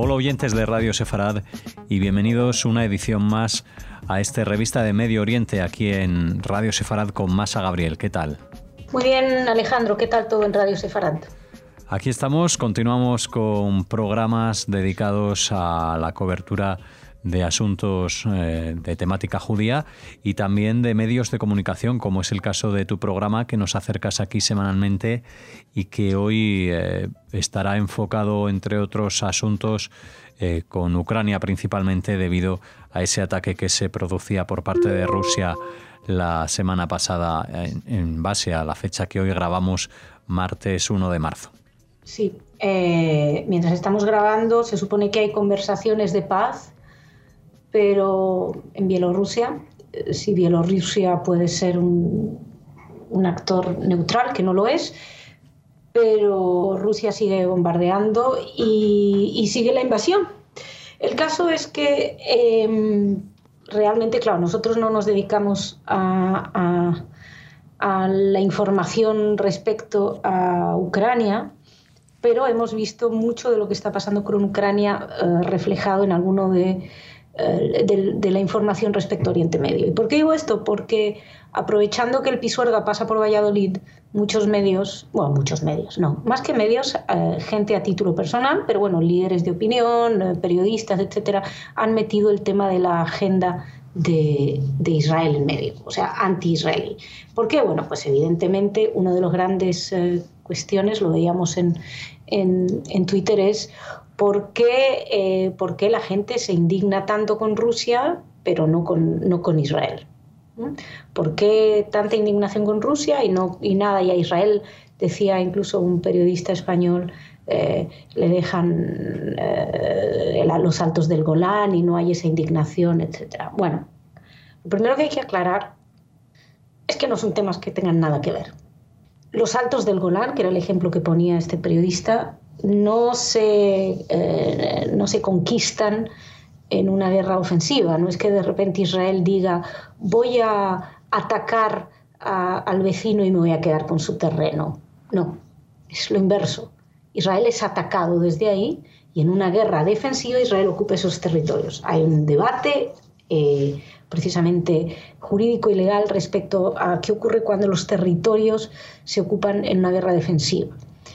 Hola oyentes de Radio Sefarad y bienvenidos una edición más a esta revista de Medio Oriente aquí en Radio Sefarad con Masa Gabriel. ¿Qué tal? Muy bien, Alejandro. ¿Qué tal todo en Radio Sefarad? Aquí estamos, continuamos con programas dedicados a la cobertura de asuntos de temática judía y también de medios de comunicación, como es el caso de tu programa que nos acercas aquí semanalmente y que hoy estará enfocado, entre otros asuntos, con Ucrania principalmente debido a ese ataque que se producía por parte de Rusia la semana pasada en base a la fecha que hoy grabamos, martes 1 de marzo. Sí, mientras estamos grabando se supone que hay conversaciones de paz, pero en Bielorrusia, si Bielorrusia puede ser un actor neutral, que no lo es, pero Rusia sigue bombardeando y sigue la invasión. El caso es que realmente, claro, nosotros no nos dedicamos a la información respecto a Ucrania, pero hemos visto mucho de lo que está pasando con Ucrania reflejado en alguno de la información respecto a Oriente Medio. ¿Y por qué digo esto? Porque aprovechando que el Pisuerga pasa por Valladolid, muchos medios, más que medios, gente a título personal, pero bueno, líderes de opinión, periodistas, etcétera, han metido el tema de la agenda de Israel en medio, o sea, anti-israelí. ¿Por qué? Bueno, pues evidentemente una de las grandes cuestiones, lo veíamos en Twitter, es ¿por qué la gente se indigna tanto con Rusia, pero no con Israel? ¿Por qué tanta indignación con Rusia y nada? Y a Israel, decía incluso un periodista español, le dejan los altos del Golán y no hay esa indignación, etc. Bueno, lo primero que hay que aclarar es que no son temas que tengan nada que ver. Los altos del Golán, que era el ejemplo que ponía este periodista, no se conquistan en una guerra ofensiva. No es que de repente Israel diga voy a atacar al vecino y me voy a quedar con su terreno. No, es lo inverso. Israel es atacado desde ahí y en una guerra defensiva Israel ocupa esos territorios. Hay un debate precisamente jurídico y legal respecto a qué ocurre cuando los territorios se ocupan en una guerra defensiva.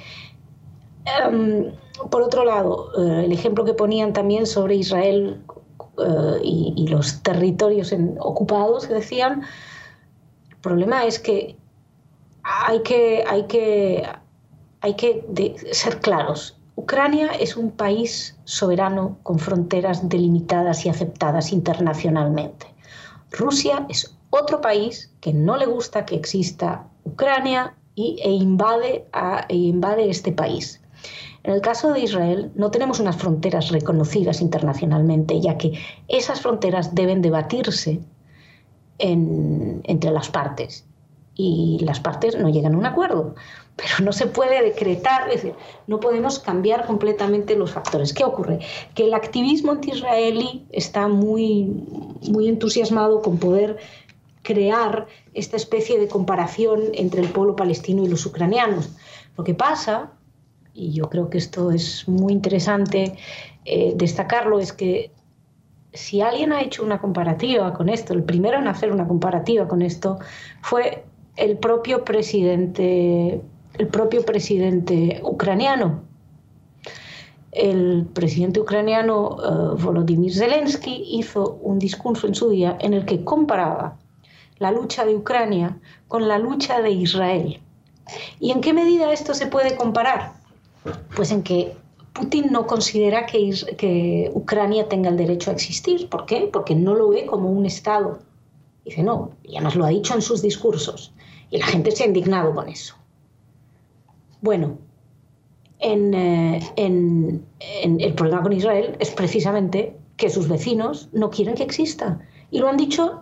Por otro lado, el ejemplo que ponían también sobre Israel y los territorios ocupados, que decían, el problema es que hay que ser claros. Ucrania es un país soberano con fronteras delimitadas y aceptadas internacionalmente. Rusia es otro país que no le gusta que exista Ucrania e invade este país. En el caso de Israel no tenemos unas fronteras reconocidas internacionalmente, ya que esas fronteras deben debatirse entre las partes y las partes no llegan a un acuerdo, pero no se puede decretar, es decir, no podemos cambiar completamente los factores. ¿Qué ocurre? Que el activismo anti-israelí está muy, muy entusiasmado con poder crear esta especie de comparación entre el pueblo palestino y los ucranianos. Lo que pasa, y yo creo que esto es muy interesante destacarlo, es que si alguien ha hecho una comparativa con esto, el primero en hacer una comparativa con esto fue el propio presidente ucraniano. El presidente ucraniano Volodymyr Zelensky hizo un discurso en su día en el que comparaba la lucha de Ucrania con la lucha de Israel. ¿Y en qué medida esto se puede comparar? Pues en que Putin no considera que Ucrania tenga el derecho a existir. ¿Por qué? Porque no lo ve como un Estado. Dice, no, y además lo ha dicho en sus discursos. Y la gente se ha indignado con eso. Bueno, el problema con Israel es precisamente que sus vecinos no quieren que exista. Y lo han dicho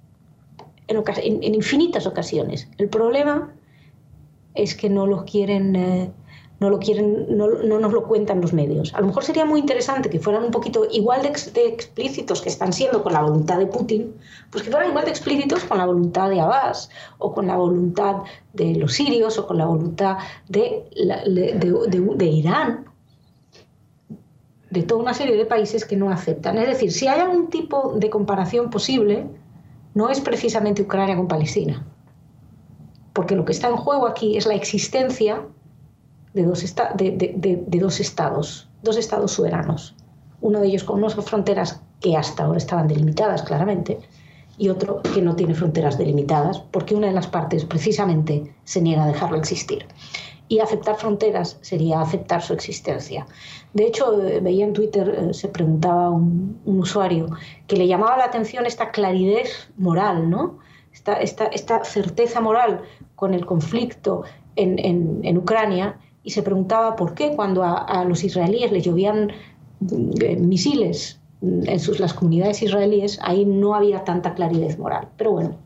en infinitas ocasiones. El problema es que no nos lo cuentan los medios. A lo mejor sería muy interesante que fueran un poquito igual de explícitos que están siendo con la voluntad de Putin, pues que fueran igual de explícitos con la voluntad de Abbas, o con la voluntad de los sirios, o con la voluntad de Irán, de toda una serie de países que no aceptan. Es decir, si hay algún tipo de comparación posible, no es precisamente Ucrania con Palestina, porque lo que está en juego aquí es la existencia de dos estados soberanos, uno de ellos con unas fronteras que hasta ahora estaban delimitadas claramente, y otro que no tiene fronteras delimitadas, porque una de las partes precisamente se niega a dejarlo existir. Y aceptar fronteras sería aceptar su existencia. De hecho, veía en Twitter, se preguntaba un usuario, que le llamaba la atención esta claridad moral, ¿no? Esta certeza moral con el conflicto en Ucrania, y se preguntaba por qué cuando a los israelíes les llovían misiles en las comunidades israelíes, ahí no había tanta claridad moral. Pero bueno,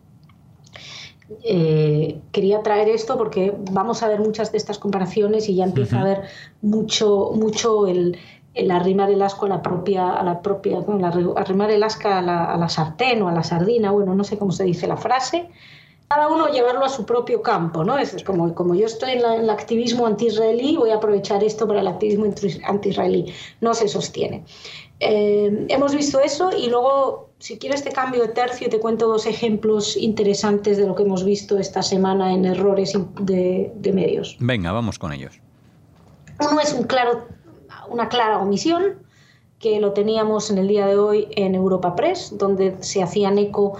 quería traer esto porque vamos a ver muchas de estas comparaciones y ya empieza a haber mucho el arrimar el asco arrimar el asca a la sartén o a la sardina, bueno, no sé cómo se dice la frase. Cada uno llevarlo a su propio campo, ¿no? Es como yo estoy en el activismo anti-israelí, voy a aprovechar esto para el activismo anti-israelí. No se sostiene. Hemos visto eso y luego, si quieres, te cambio de tercio y te cuento 2 ejemplos interesantes de lo que hemos visto esta semana en errores de medios. Venga, vamos con ellos. Uno es una clara omisión, que lo teníamos en el día de hoy en Europa Press, donde se hacían eco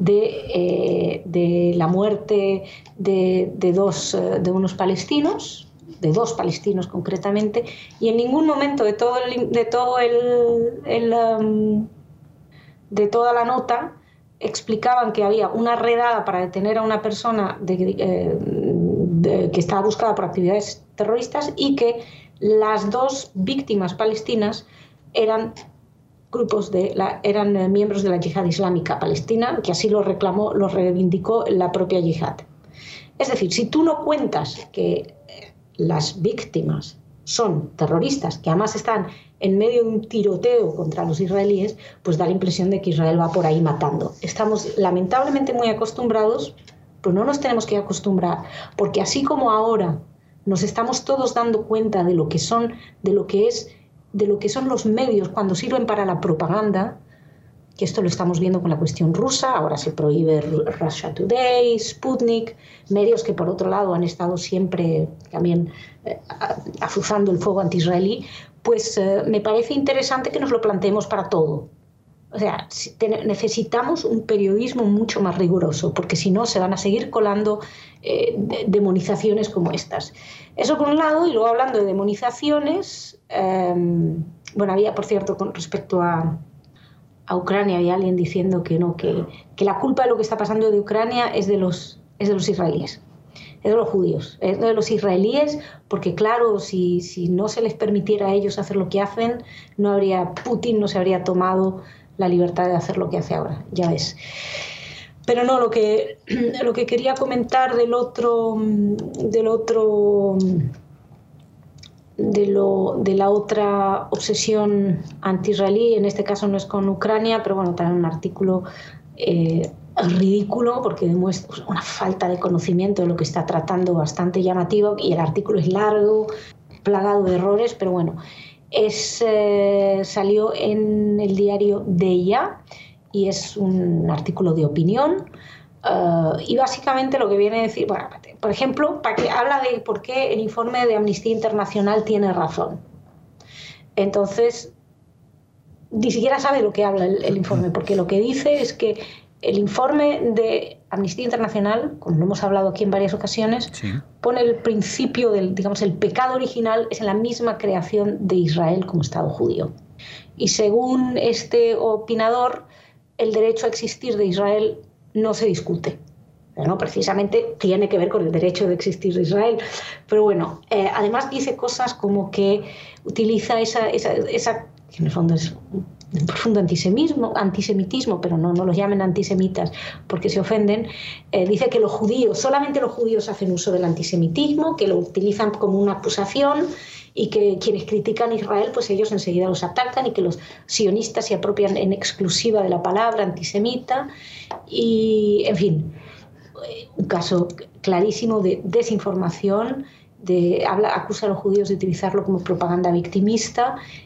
de la muerte de unos palestinos, de 2 palestinos concretamente, y en ningún momento de toda la nota explicaban que había una redada para detener a una persona que estaba buscada por actividades terroristas y que las 2 víctimas palestinas eran miembros de la yihad islámica palestina, que así lo reivindicó la propia yihad. Es decir, si tú no cuentas que las víctimas son terroristas, que además están en medio de un tiroteo contra los israelíes, pues da la impresión de que Israel va por ahí matando. Estamos lamentablemente muy acostumbrados, pero no nos tenemos que acostumbrar, porque así como ahora nos estamos todos dando cuenta de lo que son los medios cuando sirven para la propaganda, que esto lo estamos viendo con la cuestión rusa, ahora se prohíbe Russia Today, Sputnik, medios que por otro lado han estado siempre también azuzando el fuego anti-israelí, pues me parece interesante que nos lo planteemos para todo. O sea, necesitamos un periodismo mucho más riguroso, porque si no se van a seguir colando demonizaciones como estas. Eso por un lado, y luego hablando de demonizaciones, había, por cierto, con respecto a Ucrania, había alguien diciendo que la culpa de lo que está pasando de Ucrania es de los israelíes, es de los judíos, es de los israelíes, porque claro, si no se les permitiera a ellos hacer lo que hacen, Putin no se habría tomado la libertad de hacer lo que hace ahora, ya ves. Pero no, lo que quería comentar de la otra obsesión anti-israelí, en este caso no es con Ucrania, pero bueno, también un artículo ridículo porque demuestra una falta de conocimiento de lo que está tratando bastante llamativo, y el artículo es largo, plagado de errores, pero bueno, salió en el diario Deia y es un artículo de opinión. Y básicamente lo que viene a decir, bueno, por ejemplo, habla de por qué el informe de Amnistía Internacional tiene razón. Entonces, ni siquiera sabe lo que habla el informe, porque lo que dice es que el informe de Amnistía Internacional, como lo hemos hablado aquí en varias ocasiones, sí, pone el principio el pecado original es en la misma creación de Israel como Estado judío. Y según este opinador, el derecho a existir de Israel no se discute. No, precisamente tiene que ver con el derecho de existir de Israel. Pero bueno, además dice cosas como que utiliza esa que en el fondo es un profundo antisemitismo, pero no los llamen antisemitas porque se ofenden. Dice que solamente los judíos hacen uso del antisemitismo, que lo utilizan como una acusación, y que quienes critican a Israel, pues ellos enseguida los atacan, y que los sionistas se apropian en exclusiva de la palabra antisemita. Y, en fin, un caso clarísimo de desinformación, acusa a los judíos de utilizarlo como propaganda victimista,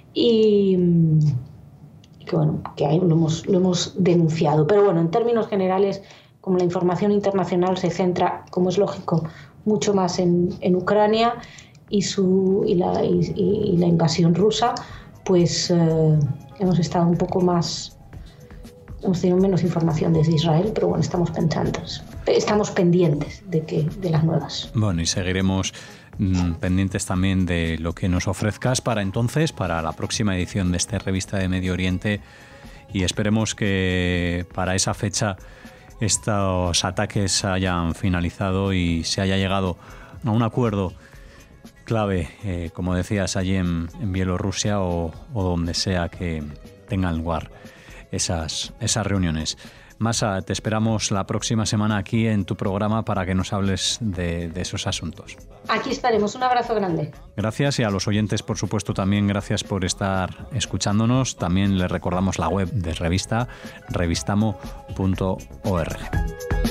y que bueno, que ahí lo hemos denunciado. Pero bueno, en términos generales, como la información internacional se centra, como es lógico, mucho más en Ucrania y la invasión rusa, pues hemos estado un poco más, hemos tenido menos información desde Israel, pero bueno, estamos pendientes de las nuevas. Bueno, y seguiremos pendientes también de lo que nos ofrezcas para entonces, para la próxima edición de esta revista de Medio Oriente, y esperemos que para esa fecha estos ataques hayan finalizado y se haya llegado a un acuerdo clave, como decías, allí en Bielorrusia o donde sea que tengan lugar esas reuniones. Masa, te esperamos la próxima semana aquí en tu programa para que nos hables de esos asuntos. Aquí estaremos. Un abrazo grande. Gracias, y a los oyentes, por supuesto, también gracias por estar escuchándonos. También les recordamos la web de revista, revistamo.org.